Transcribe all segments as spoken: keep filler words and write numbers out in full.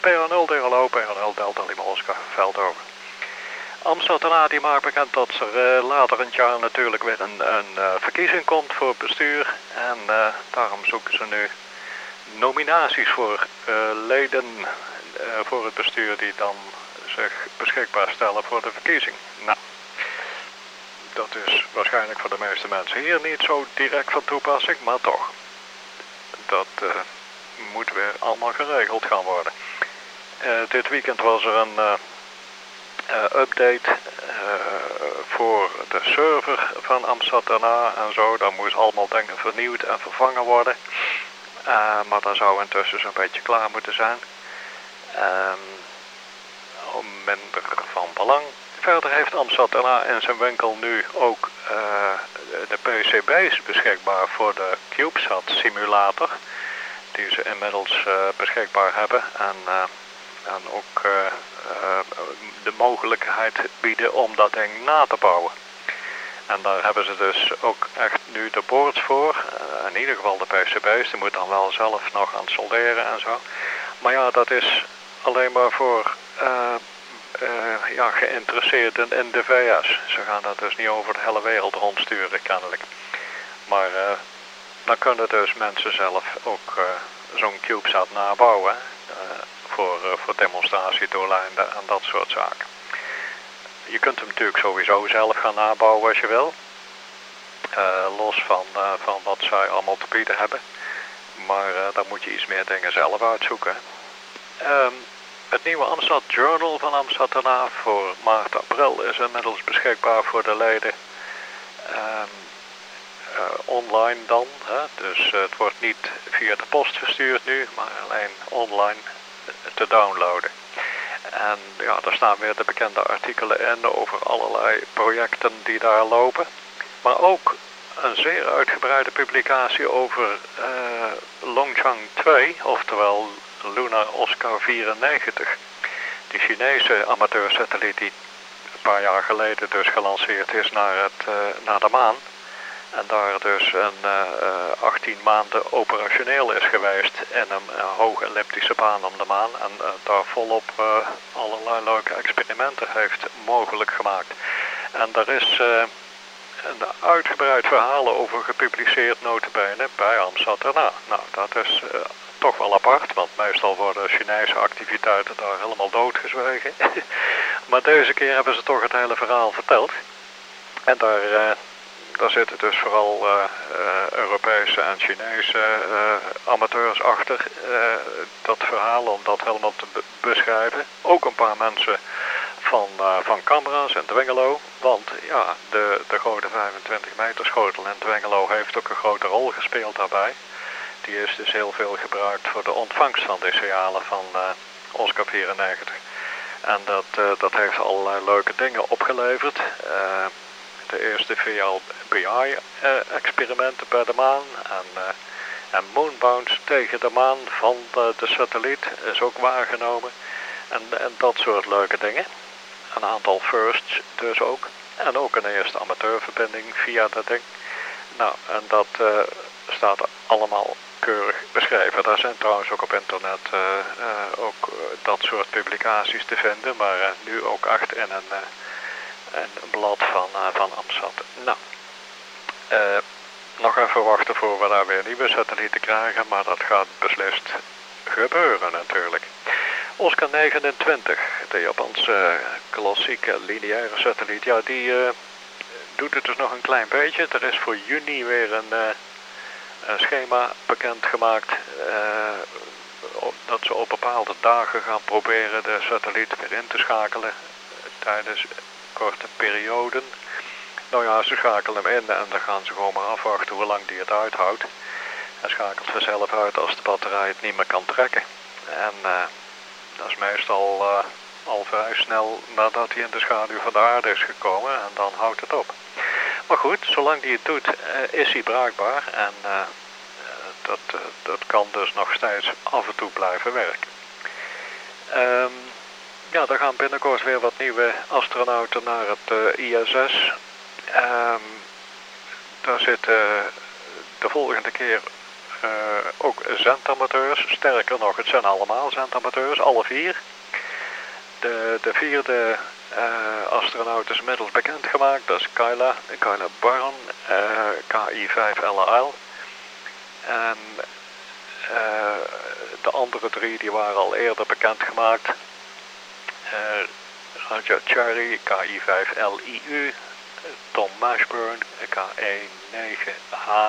P R nul tegen hallo, P R nul Delta Lima Oscar, Veldhoven. Amsterdam die maakt bekend dat er uh, later in het jaar natuurlijk weer een, een uh, verkiezing komt voor het bestuur. En uh, daarom zoeken ze nu nominaties voor uh, leden uh, voor het bestuur die dan zich beschikbaar stellen voor de verkiezing. Nou, dat is waarschijnlijk voor de meeste mensen hier niet zo direct van toepassing, maar toch. Dat uh, moet weer allemaal geregeld gaan worden. Uh, dit weekend was er een uh, uh, update uh, voor de server van Amsterdam en zo. Dat moest allemaal dingen vernieuwd en vervangen worden. Uh, maar dat zou intussen zo'n beetje klaar moeten zijn. Um, minder van belang. Verder heeft Amsterdam in zijn winkel nu ook uh, de P C B's beschikbaar voor de CubeSat simulator. Die ze inmiddels uh, beschikbaar hebben. En, uh, en ook uh, uh, de mogelijkheid bieden om dat ding na te bouwen. En daar hebben ze dus ook echt nu de boards voor. Uh, in ieder geval de P C B's. Die moet dan wel zelf nog aan solderen en zo. Maar ja, dat is alleen maar voor uh, uh, ja, geïnteresseerden in de V S. Ze gaan dat dus niet over de hele wereld rondsturen, kennelijk. Maar uh, dan kunnen dus mensen zelf ook uh, zo'n CubeSat nabouwen. Uh, voor, uh, voor demonstratiedoeleinden en dat soort zaken. Je kunt hem natuurlijk sowieso zelf gaan nabouwen als je wil. Uh, los van, uh, van wat zij allemaal te bieden hebben. Maar uh, dan moet je iets meer dingen zelf uitzoeken. Um, het nieuwe Amsterdam Journal van Amsterdam voor maart april is inmiddels beschikbaar voor de leden. Um, uh, online dan. Hè? Dus uh, het wordt niet via de post verstuurd nu, maar alleen online te downloaden. En ja, daar staan weer de bekende artikelen in over allerlei projecten die daar lopen. Maar ook een zeer uitgebreide publicatie over uh, Longchang twee, oftewel Lunar Oscar vierennegentig. Die Chinese amateursatelliet die een paar jaar geleden dus gelanceerd is naar, het, uh, naar de maan. En daar dus een uh, achttien maanden operationeel is geweest in een uh, hoge elliptische baan om de maan. En uh, daar volop uh, allerlei leuke experimenten heeft mogelijk gemaakt. En daar is uh, een uitgebreid verhaal over gepubliceerd nota bene bij Amsterdam. Nou, dat is uh, toch wel apart, want meestal worden Chinese activiteiten daar helemaal doodgezwegen. Maar deze keer hebben ze toch het hele verhaal verteld. En daar... Uh, Daar zitten dus vooral uh, uh, Europese en Chinese uh, amateurs achter uh, dat verhaal om dat helemaal te be- beschrijven. Ook een paar mensen van, uh, van camera's in Twingelo. Want ja, de, de grote vijfentwintig meter schotel in Twingelo heeft ook een grote rol gespeeld daarbij. Die is dus heel veel gebruikt voor de ontvangst van de signalen van uh, Oscar vierennegentig. En dat, uh, dat heeft allerlei leuke dingen opgeleverd. Uh, De eerste V L B I-experimenten bij de maan en, uh, en moonbounce tegen de maan van de, de satelliet is ook waargenomen. En, en dat soort leuke dingen. Een aantal firsts dus ook. En ook een eerste amateurverbinding via dat ding. Nou, en dat uh, staat allemaal keurig beschreven. Daar zijn trouwens ook op internet uh, uh, ook uh, dat soort publicaties te vinden. Maar uh, nu ook echt in een... Uh, een blad van, uh, van Amsterdam. Nou, uh, nog even wachten voor we daar weer nieuwe satellieten krijgen, maar dat gaat beslist gebeuren natuurlijk. Oscar negenentwintig, de Japanse uh, klassieke lineaire satelliet, ja die uh, doet het dus nog een klein beetje. Er is voor juni weer een, uh, een schema bekendgemaakt uh, dat ze op bepaalde dagen gaan proberen de satelliet weer in te schakelen tijdens korte perioden. Nou ja, ze schakelen hem in en dan gaan ze gewoon maar afwachten hoe lang die het uithoudt. Hij schakelt vanzelf uit als de batterij het niet meer kan trekken. En uh, dat is meestal uh, al vrij snel nadat hij in de schaduw van de aarde is gekomen en dan houdt het op. Maar goed, zolang hij het doet uh, is hij bruikbaar en uh, dat, uh, dat kan dus nog steeds af en toe blijven werken. Um, Ja, er gaan binnenkort weer wat nieuwe astronauten naar het uh, I S S. Um, daar zit uh, de volgende keer Uh, ook zendamateurs, sterker nog, het zijn allemaal zendamateurs, alle vier. De, de vierde uh, astronaut is inmiddels bekendgemaakt, dat is Kyla, Kyla Barron, uh, K I vijf L L. En uh, de andere drie die waren al eerder bekendgemaakt. Uh, Raja Chari, K I vijf L I U, Tom Mashburn, K E negen H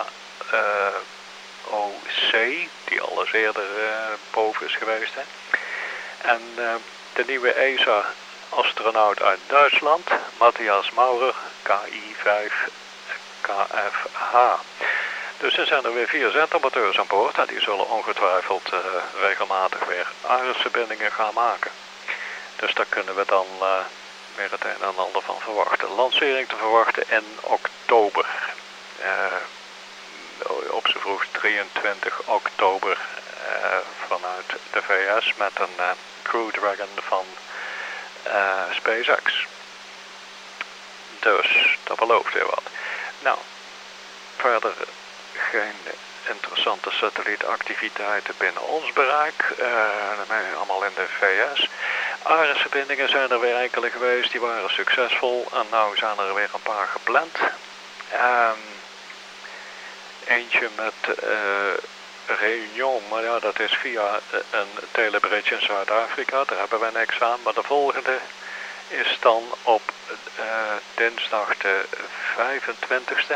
O C, die al eens eerder uh, boven is geweest. Hè. En uh, de nieuwe E S A-astronaut uit Duitsland, Matthias Maurer, K I vijf K F H. Dus er zijn er weer vier zendamateurs aan boord en die zullen ongetwijfeld uh, regelmatig weer Ares-verbindingen gaan maken. Dus daar kunnen we dan uh, weer het een en ander van verwachten. Lancering te verwachten in oktober. Uh, op z'n vroegst drieëntwintig oktober uh, vanuit de V S met een uh, Crew Dragon van uh, SpaceX. Dus dat belooft weer wat. Nou, verder geen interessante satellietactiviteiten binnen ons bereik. Uh, allemaal in de V S. Ares-verbindingen zijn er weer enkele geweest, die waren succesvol. En nou zijn er weer een paar gepland. Um, eentje met uh, Réunion, maar ja, dat is via een telebridge in Zuid-Afrika. Daar hebben we niks aan. Maar de volgende is dan op uh, dinsdag de vijfentwintigste.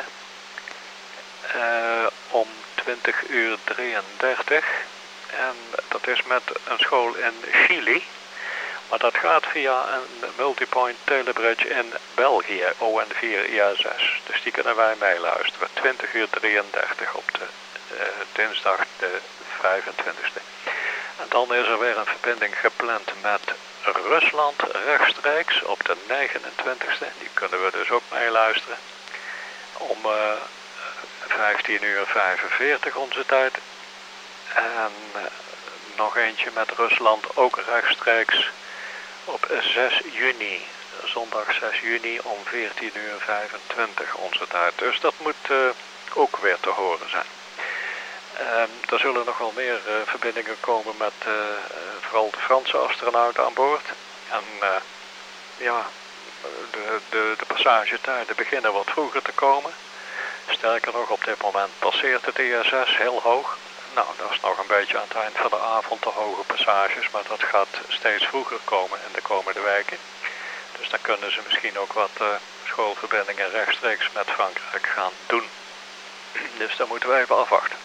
Uh, om twintig uur drieëndertig. En dat is met een school in Chili. Maar dat gaat via een multipoint telebridge in België, O N vier I S S. Dus die kunnen wij meeluisteren. twintig uur drieëndertig op de uh, dinsdag de vijfentwintigste. En dan is er weer een verbinding gepland met Rusland rechtstreeks op de negenentwintigste. Die kunnen we dus ook meeluisteren. Om uh, vijftien uur vijfenveertig onze tijd. En uh, nog eentje met Rusland ook rechtstreeks op zes juni. Zondag zes juni om veertien uur vijfentwintig onze tijd. Dus dat moet uh, ook weer te horen zijn. Uh, er zullen nog wel meer uh, verbindingen komen met uh, uh, vooral de Franse astronauten aan boord. En uh, ja, de, de, de passagetijden beginnen wat vroeger te komen. Sterker nog, op dit moment passeert het I S S heel hoog. Nou, dat is nog een beetje aan het eind van de avond de hoge passages, maar dat gaat steeds vroeger komen in de komende weken. Dus dan kunnen ze misschien ook wat uh, schoolverbindingen rechtstreeks met Frankrijk gaan doen. Dus daar moeten we even afwachten.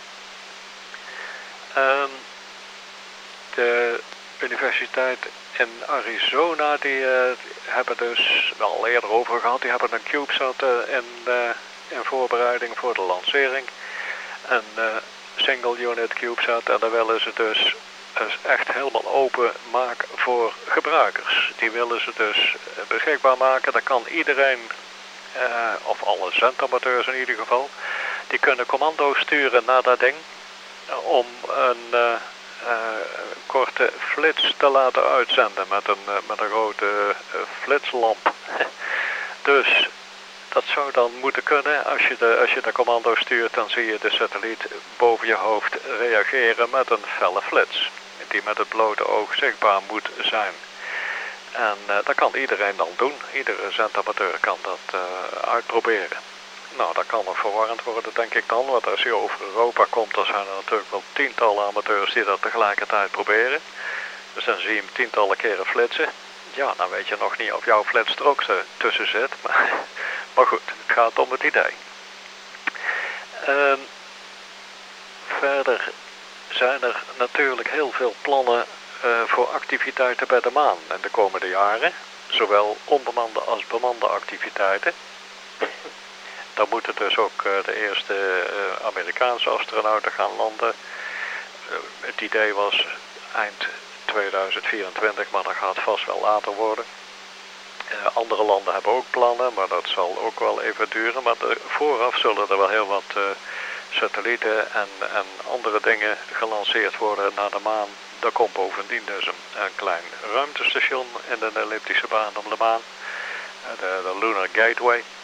Um, de universiteit in Arizona, die uh, hebben dus wel al eerder over gehad, die hebben een CubeSat uh, in, uh, in voorbereiding voor de lancering. Een uh, single unit CubeSat en daar willen ze dus, dus echt helemaal open maken voor gebruikers. Die willen ze dus beschikbaar maken. Daar kan iedereen, uh, of alle zendamateurs in ieder geval, die kunnen commando's sturen naar dat ding om een uh, uh, korte flits te laten uitzenden met een, uh, met een grote uh, flitslamp. Dus dat zou dan moeten kunnen. Als je, de, als je de commando stuurt, dan zie je de satelliet boven je hoofd reageren met een felle flits. Die met het blote oog zichtbaar moet zijn. En uh, dat kan iedereen dan doen. Iedere zendamateur kan dat uh, uitproberen. Nou, dat kan nog verwarrend worden, denk ik dan. Want als je over Europa komt, dan zijn er natuurlijk wel tientallen amateurs die dat tegelijkertijd proberen. Dus dan zie je hem tientallen keren flitsen. Ja, dan weet je nog niet of jouw flits er ook tussen zit. Maar, maar goed, het gaat om het idee. Uh, verder zijn er natuurlijk heel veel plannen uh, voor activiteiten bij de maan in de komende jaren. Zowel onbemande als bemande activiteiten. Dan moeten dus ook uh, de eerste uh, Amerikaanse astronauten gaan landen. Uh, het idee was eind tweeduizend vierentwintig, maar dat gaat vast wel later worden. Uh, andere landen hebben ook plannen, maar dat zal ook wel even duren. Maar de, vooraf zullen er wel heel wat uh, satellieten en, en andere dingen gelanceerd worden naar de maan. Er komt bovendien dus een, een klein ruimtestation in de elliptische baan om de maan. Uh, de, de Lunar Gateway.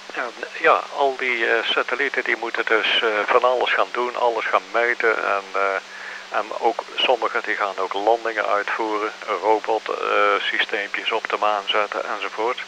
En, ja, al die uh, satellieten die moeten dus uh, van alles gaan doen, alles gaan meten en, uh, en ook sommige die gaan ook landingen uitvoeren, robotsysteempjes uh, op de maan zetten enzovoort.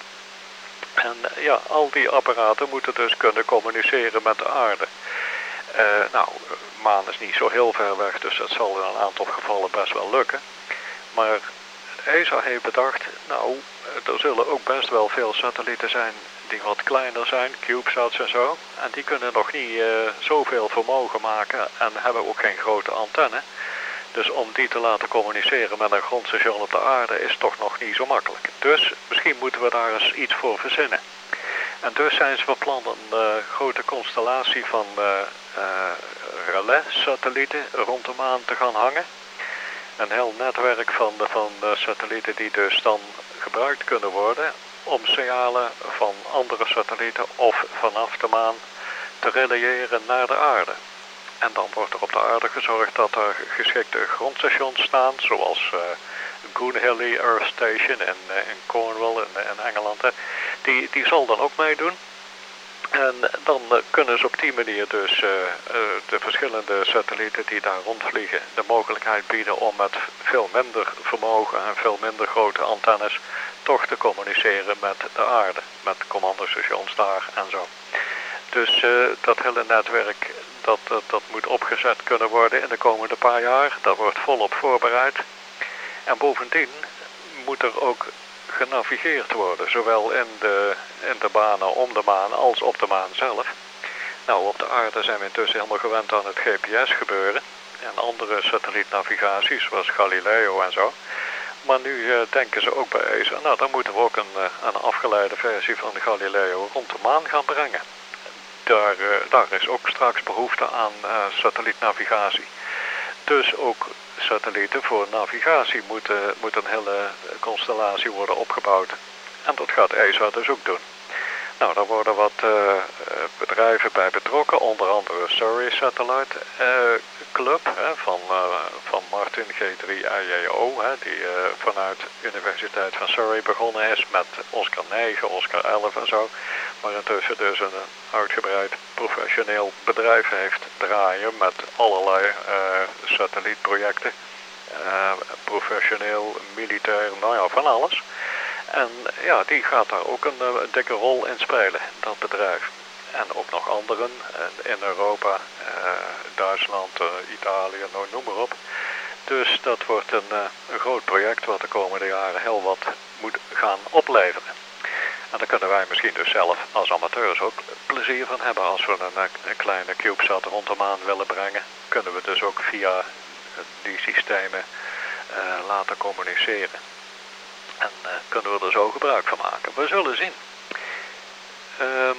En uh, ja, al die apparaten moeten dus kunnen communiceren met de aarde. Uh, nou, de maan is niet zo heel ver weg, dus dat zal in een aantal gevallen best wel lukken. Maar E S A heeft bedacht, nou, er zullen ook best wel veel satellieten zijn die wat kleiner zijn, CubeSats en zo. En die kunnen nog niet uh, zoveel vermogen maken en hebben ook geen grote antenne. Dus om die te laten communiceren met een grondstation op de aarde is toch nog niet zo makkelijk. Dus misschien moeten we daar eens iets voor verzinnen. En dus zijn ze van plan een uh, grote constellatie van uh, uh, relais-satellieten rond de maan te gaan hangen. Een heel netwerk van de, van de satellieten die dus dan gebruikt kunnen worden om signalen van andere satellieten of vanaf de maan te relayeren naar de aarde. En dan wordt er op de aarde gezorgd dat er geschikte grondstations staan, zoals uh, Goonhilly Earth Station in, uh, in Cornwall in, in Engeland. Hè. Die, die zal dan ook meedoen. En dan uh, kunnen ze op die manier dus uh, uh, de verschillende satellieten die daar rondvliegen de mogelijkheid bieden om met veel minder vermogen en veel minder grote antennes toch te communiceren met de aarde, met commandostations daar en zo. Dus uh, dat hele netwerk dat, dat, dat moet opgezet kunnen worden in de komende paar jaar. Dat wordt volop voorbereid. En bovendien moet er ook genavigeerd worden, zowel in de, in de banen om de maan als op de maan zelf. Nou, op de aarde zijn we intussen helemaal gewend aan het G P S gebeuren en andere satellietnavigaties zoals Galileo en zo. Maar nu uh, denken ze ook bij E S A, nou dan moeten we ook een, uh, een afgeleide versie van de Galileo rond de maan gaan brengen. Daar, uh, daar is ook straks behoefte aan uh, satellietnavigatie. Dus ook satellieten voor navigatie moeten, moet een hele constellatie worden opgebouwd. En dat gaat E S A dus ook doen. Nou, daar worden wat uh, bedrijven bij betrokken, onder andere Surrey Satellite uh, Club hè, van, uh, van Martin G drie I J O, hè, die uh, vanuit de Universiteit van Surrey begonnen is met Oscar negen, Oscar elf en zo. Maar intussen dus een uitgebreid professioneel bedrijf heeft draaien met allerlei uh, satellietprojecten. Uh, professioneel, militair, nou ja, van alles. En ja, die gaat daar ook een, een dikke rol in spelen, dat bedrijf. En ook nog anderen in Europa, uh, Duitsland, uh, Italië, nou, noem maar op. Dus dat wordt een, uh, een groot project wat de komende jaren heel wat moet gaan opleveren. En daar kunnen wij misschien dus zelf als amateurs ook plezier van hebben. Als we een, een kleine CubeSat rond de maan willen brengen, kunnen we dus ook via die systemen uh, laten communiceren. En uh, kunnen we er zo gebruik van maken. We zullen zien. Um,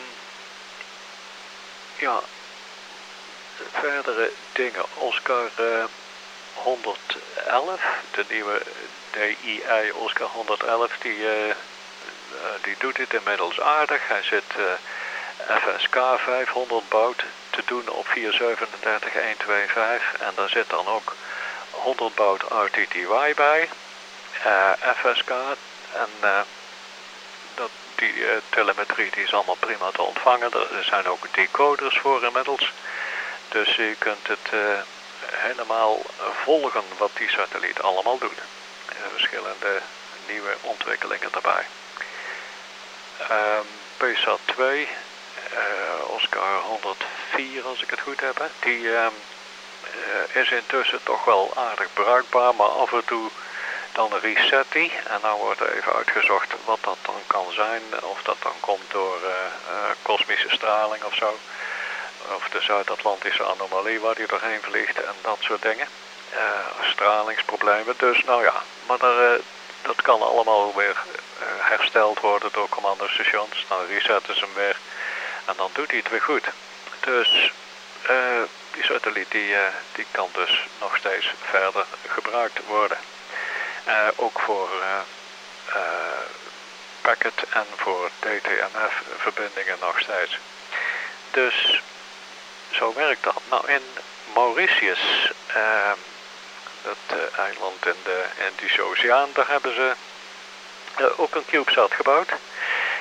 ja, verdere dingen. Oscar uh, honderdelf, de nieuwe D I I Oscar honderdelf, die, uh, uh, die doet dit inmiddels aardig. Hij zit uh, F S K vijfhonderd bout te doen op vier zeven drie een twee vijf. En daar zit dan ook honderd bout R T T Y bij. Uh, F S K en uh, dat, die uh, telemetrie die is allemaal prima te ontvangen. Er zijn ook decoders voor inmiddels. Dus je kunt het uh, helemaal volgen wat die satelliet allemaal doet. Uh, verschillende nieuwe ontwikkelingen daarbij. Um, PSat twee, uh, Oscar honderdvier als ik het goed heb. Hè. Die uh, uh, is intussen toch wel aardig bruikbaar, maar af en toe dan reset die. En nou wordt er even uitgezocht wat dat dan kan zijn. Of dat dan komt door uh, uh, kosmische straling of zo. Of de Zuid-Atlantische anomalie waar die doorheen vliegt en dat soort dingen. Uh, stralingsproblemen. Dus nou ja, maar daar, uh, dat kan allemaal weer uh, hersteld worden door commandostations. Dan resetten ze hem weer en dan doet hij het weer goed. Dus uh, die satelliet die, uh, die kan dus nog steeds verder gebruikt worden. Uh, ook voor uh, uh, packet en voor D T M F-verbindingen nog steeds. Dus zo werkt dat. Nou, in Mauritius, uh, dat uh, eiland in de Indische Oceaan, daar hebben ze uh, ook een CubeSat gebouwd.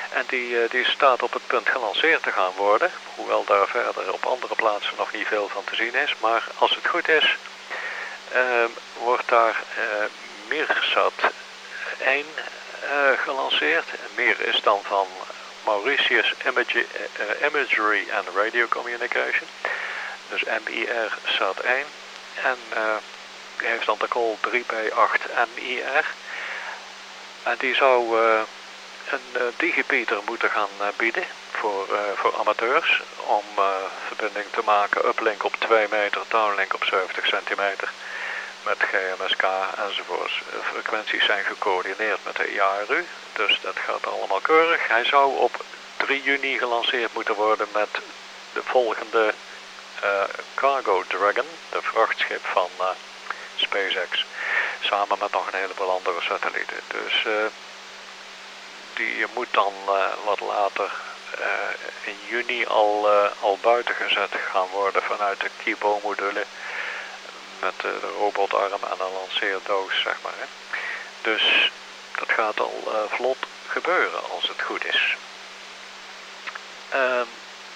En die, die staat op het punt gelanceerd te gaan worden. Hoewel daar verder op andere plaatsen nog niet veel van te zien is. Maar als het goed is, uh, wordt daar uh, Mirsat één uh, gelanceerd. Mir is dan van Mauritius Image, uh, Imagery and Radio Communication. Dus M I R Sat één. En uh, die heeft dan de call drie B acht M I R. En die zou uh, een uh, digipeater moeten gaan uh, bieden voor, uh, voor amateurs. Om uh, verbinding te maken, uplink op twee meter, downlink op zeventig centimeter. Met G M S K enzovoorts. De frequenties zijn gecoördineerd met de I A R U. Dus dat gaat allemaal keurig. Hij zou op drie juni gelanceerd moeten worden met de volgende uh, Cargo Dragon. De vrachtschip van uh, SpaceX. Samen met nog een heleboel andere satellieten. Dus uh, die moet dan uh, wat later uh, in juni al, uh, al buiten gezet gaan worden vanuit de Kibo-module. Met uh, de robotarm en een lanceerdoos, zeg maar. Hè. Dus dat gaat al uh, vlot gebeuren als het goed is. Um,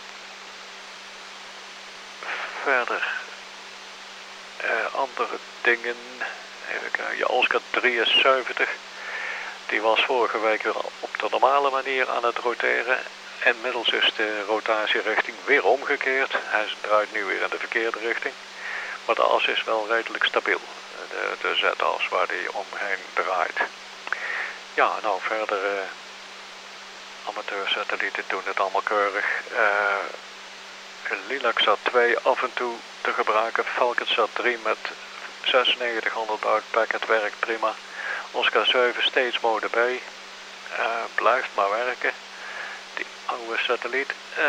verder uh, andere dingen. Even kijken. Ja, Oscar drieënzeventig. Die was vorige week weer op de normale manier aan het roteren. Inmiddels is de rotatierichting weer omgekeerd. Hij draait nu weer in de verkeerde richting. Maar de as is wel redelijk stabiel. De, de Z-as waar die omheen draait. Ja, nou verder uh, amateursatellieten doen het allemaal keurig. Uh, Lilacsat twee af en toe te gebruiken. Falconsat drie met zesennegentighonderd baud packet werkt prima. Oscar zeven steeds mode B. Uh, blijft maar werken. Die oude satelliet. Uh,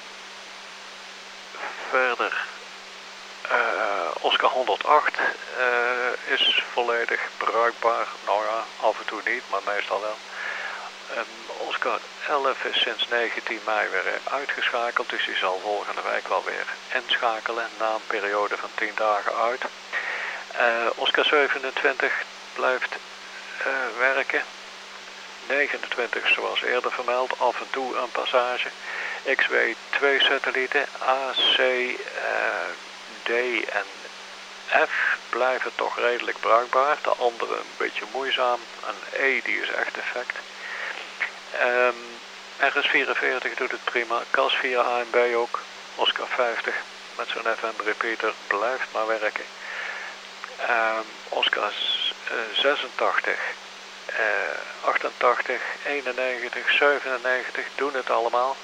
verder. Uh, Oscar honderdacht uh, is volledig bruikbaar. Nou ja, af en toe niet, maar meestal wel. Um, Oscar elf is sinds negentien mei weer uitgeschakeld, dus die zal volgende week wel weer inschakelen na een periode van tien dagen uit. Uh, Oscar zevenentwintig blijft uh, werken. negenentwintig zoals eerder vermeld, af en toe een passage. X W twee satellieten, A, C, uh, D en F blijven toch redelijk bruikbaar. De andere een beetje moeizaam. En E die is echt defect. Um, R S vierenveertig doet het prima. C A S vier A en B ook. Oscar vijftig met zo'n F M repeater blijft maar werken. Um, Oscar uh, zesentachtig, uh, achtentachtig, eenennegentig, zevenennegentig doen het allemaal.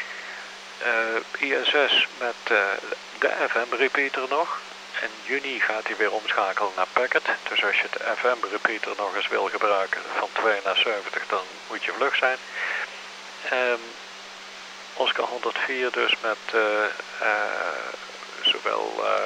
Uh, I S S met uh, de F M repeater nog. In juni gaat hij weer omschakelen naar packet. Dus als je de F M repeater nog eens wil gebruiken van twee naar zeventig, dan moet je vlug zijn. Um, Oscar honderdvier dus met uh, uh, zowel uh,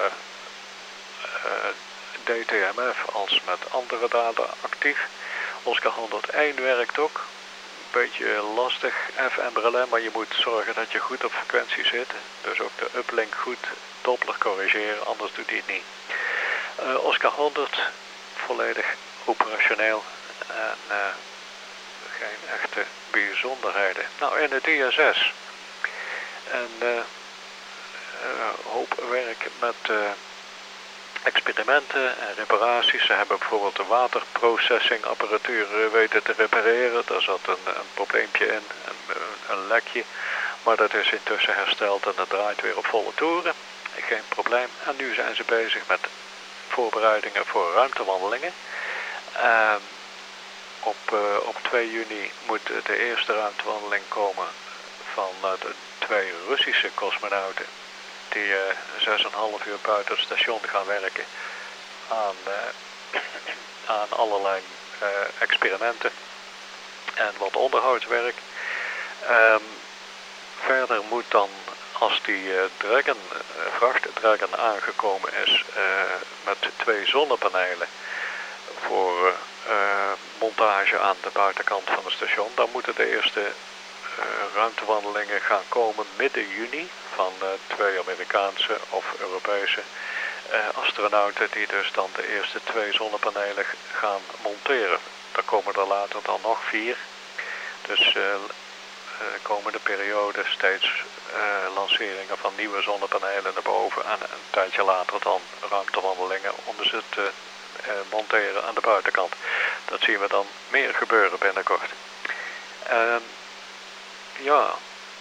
uh, D T M F als met andere data actief. Oscar honderdéén werkt ook. Beetje lastig F M relais, maar je moet zorgen dat je goed op frequentie zit. Dus ook de uplink goed Doppler corrigeren, anders doet hij het niet. Uh, Oscar honderd, volledig operationeel en uh, geen echte bijzonderheden. Nou, in het I S S een uh, uh, hoop werk met uh, experimenten en reparaties. Ze hebben bijvoorbeeld de waterprocessing apparatuur weten te repareren. Daar zat een, een probleempje in, een, een lekje. Maar dat is intussen hersteld en dat draait weer op volle toeren. Geen probleem. En nu zijn ze bezig met voorbereidingen voor ruimtewandelingen. Uh, op, uh, op twee juni moet de eerste ruimtewandeling komen van uh, de twee Russische cosmonauten. Die uh, zes en een half uur buiten het station gaan werken aan, uh, aan allerlei uh, experimenten en wat onderhoudswerk. Um, verder moet dan, als die uh, Dragon, uh, vrachtdragon aangekomen is uh, met twee zonnepanelen voor uh, uh, montage aan de buitenkant van het station, dan moeten de eerste uh, ruimtewandelingen gaan komen midden juni van uh, twee Amerikaanse of Europese uh, astronauten die dus dan de eerste twee zonnepanelen gaan monteren. Er komen er later dan nog vier. Dus uh, de komende periode steeds uh, lanceringen van nieuwe zonnepanelen naar boven en een tijdje later dan ruimtewandelingen onder ze te uh, monteren aan de buitenkant. Dat zien we dan meer gebeuren binnenkort. Uh, ja,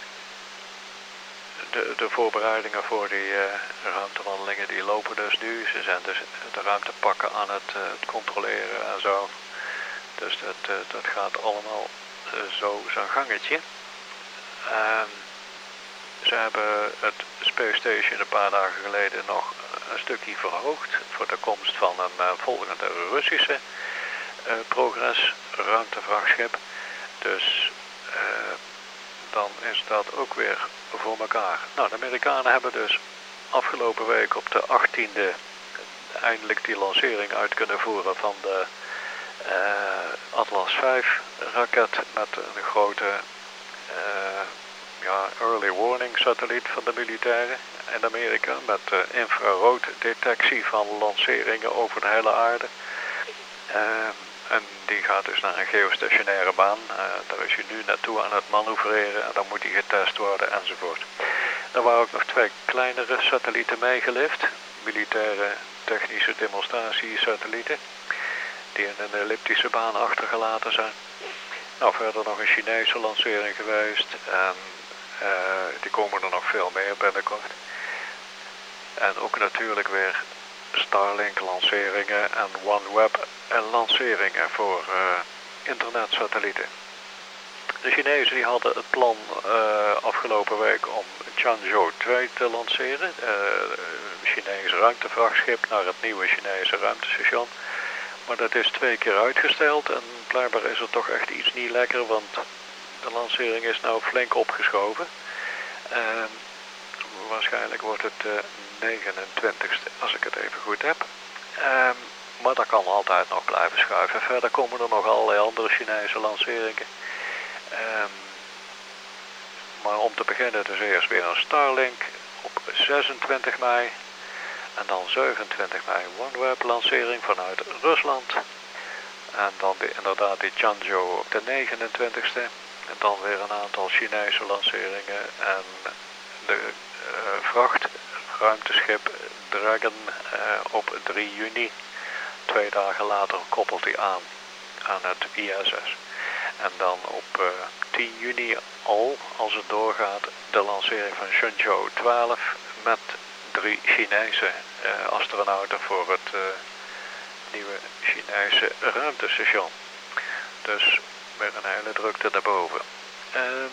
de, de voorbereidingen voor die uh, ruimtewandelingen die lopen dus nu. Ze zijn dus de ruimtepakken aan het, uh, het controleren en zo. Dus dat, uh, dat gaat allemaal uh, zo zijn gangetje. Uh, ze hebben het Space Station een paar dagen geleden nog een stukje verhoogd voor de komst van een uh, volgende Russische uh, Progress ruimtevrachtschip. Dus uh, dan is dat ook weer voor elkaar. Nou, de Amerikanen hebben dus afgelopen week op de achttiende eindelijk die lancering uit kunnen voeren van de uh, Atlas vijf raket met een grote uh, ja, early warning satelliet van de militairen in Amerika met uh, infrarood-detectie van lanceringen over de hele aarde. Uh, en die gaat dus naar een geostationaire baan. Uh, daar is hij nu naartoe aan het manoeuvreren en dan moet hij getest worden enzovoort. Er waren ook nog twee kleinere satellieten meegelift. Militaire technische demonstratiesatellieten. Die in een elliptische baan achtergelaten zijn. Nou, verder nog een Chinese lancering geweest. En uh, die komen er nog veel meer binnenkort. En ook natuurlijk weer Starlink lanceringen en OneWeb en lanceringen voor uh, internetsatellieten. De Chinezen die hadden het plan uh, afgelopen week om Tianzhou twee te lanceren. Uh, een Chinees ruimtevrachtschip naar het nieuwe Chinese ruimtestation. Maar dat is twee keer uitgesteld en blijkbaar is er toch echt iets niet lekker, want de lancering is nou flink opgeschoven. Uh, waarschijnlijk wordt het uh, negenentwintigste, als ik het even goed heb. Um, maar dat kan altijd nog blijven schuiven. Verder komen er nog allerlei andere Chinese lanceringen. Um, maar om te beginnen dus eerst weer een Starlink op zesentwintig mei. En dan zevenentwintig mei OneWeb lancering vanuit Rusland. En dan weer inderdaad die Tianzhou op de negenentwintigste. En dan weer een aantal Chinese lanceringen. En de uh, vracht ruimteschip Dragon uh, op drie juni. Twee dagen later koppelt hij aan aan het I S S. En dan op uh, tien juni al, als het doorgaat, de lancering van Shenzhou twaalf met drie Chinese uh, astronauten voor het uh, nieuwe Chinese ruimtestation. Dus weer een hele drukte daarboven. Um,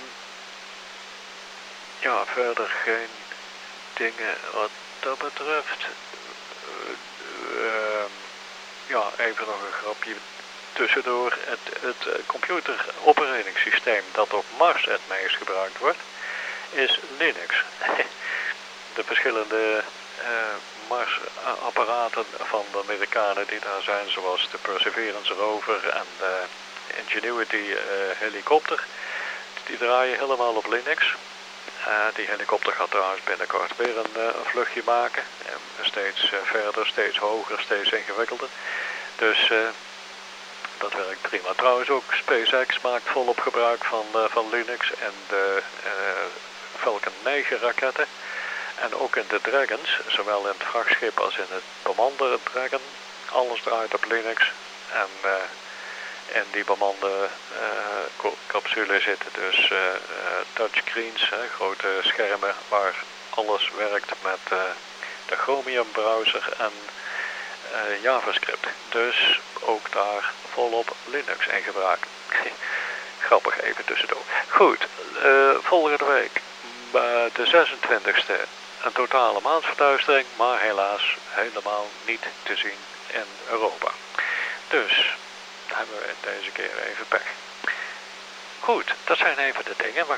ja, verder geen dingen wat dat betreft. Uh, uh, ja, even nog een grapje tussendoor. Het, het computeroperatingsysteem dat op Mars het meest gebruikt wordt, is Linux. De verschillende uh, Mars-apparaten van de Amerikanen die daar zijn, zoals de Perseverance rover en de Ingenuity uh, helikopter, die draaien helemaal op Linux. Uh, die helikopter gaat trouwens binnenkort weer een, uh, een vluchtje maken. En steeds uh, verder, steeds hoger, steeds ingewikkelder. Dus uh, dat werkt prima. Trouwens ook SpaceX maakt volop gebruik van, uh, van Linux en de uh, Falcon negen raketten. En ook in de Dragons, zowel in het vrachtschip als in het bemande Dragon. Alles draait op Linux. En uh, in die bemande uh, capsule zitten dus uh, uh, touchscreens, uh, grote schermen waar alles werkt met uh, de Chromium browser en uh, JavaScript. Dus ook daar volop Linux in gebruik. Grappig even tussendoor. Goed, uh, volgende week uh, de zesentwintigste een totale maandverduistering, maar helaas helemaal niet te zien in Europa. Dus hebben we deze keer even pech. Goed, dat zijn even de dingen.